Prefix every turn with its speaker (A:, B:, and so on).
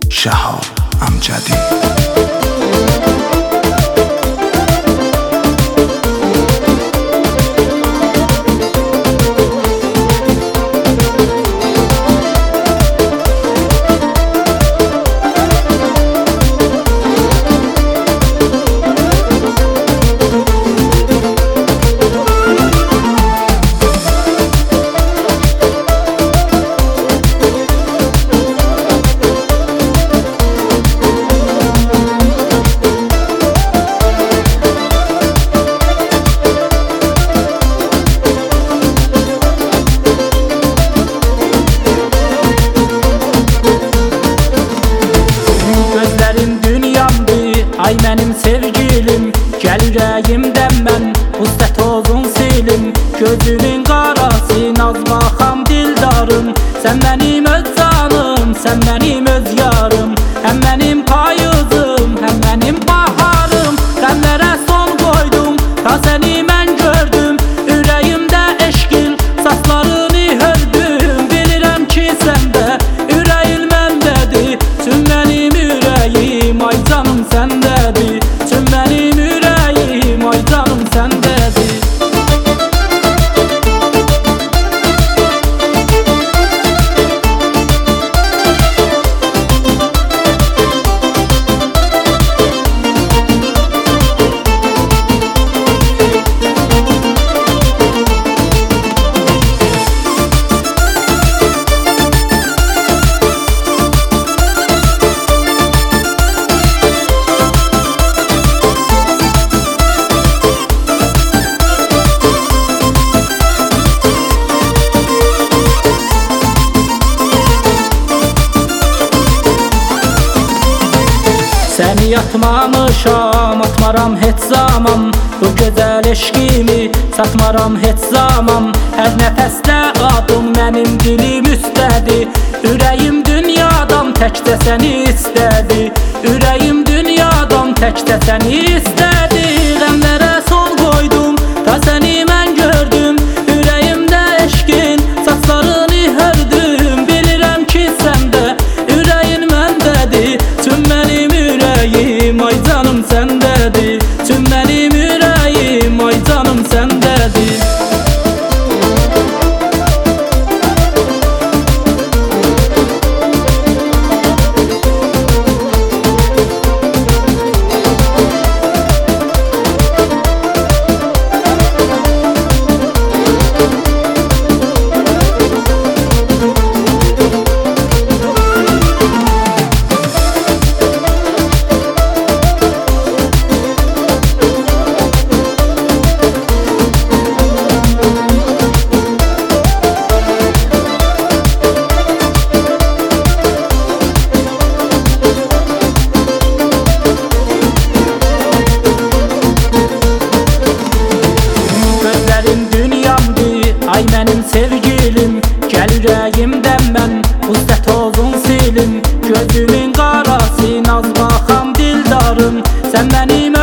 A: شهاب امجدی.
B: Ay mənim sevgilim, gəl ürəyimdən mən buzdə tozun silim. Gözünün qarası, naz baxam dildarım. Sən mənim öz canım, sən mənim öz yarım. Həm mənim payızım, həm mənim baharım. Qəllərə son qoydum, ta səni mən gördüm. Ürəyimdə eşqin saçlarını hördüm. Bilirəm ki səndə ürəyin məndədir. Tüm mənim ürəyim, ay canım səndədir. Tüm mənim ürəyim, ay canım səndədir. Səni yatmamışam, atmaram heç zaman. Bu gözəl eşqimi satmaram heç zaman. Hər nəfəsdə adım mənim dilim üstədir. Ürəyim dünyadan təkcə səni istədi. Ürəyim dünyadan təkcə səni istədi. Qəmlərə son qoydum, ta səni mən gördüm. Ürəyimdə eşqin saçlarını hördüm. Bilirəm ki səndə ürəyin məndədir. Tüm mənim ürəyim, ay canım səndədir. Tüm mənim ürəyim, ay canım səndədir. Ay mənim sevgilim, gəl ürəyimdən mən buzdə tozun silim. Gözümün qarası, naz baxam dildarım. Sən mənim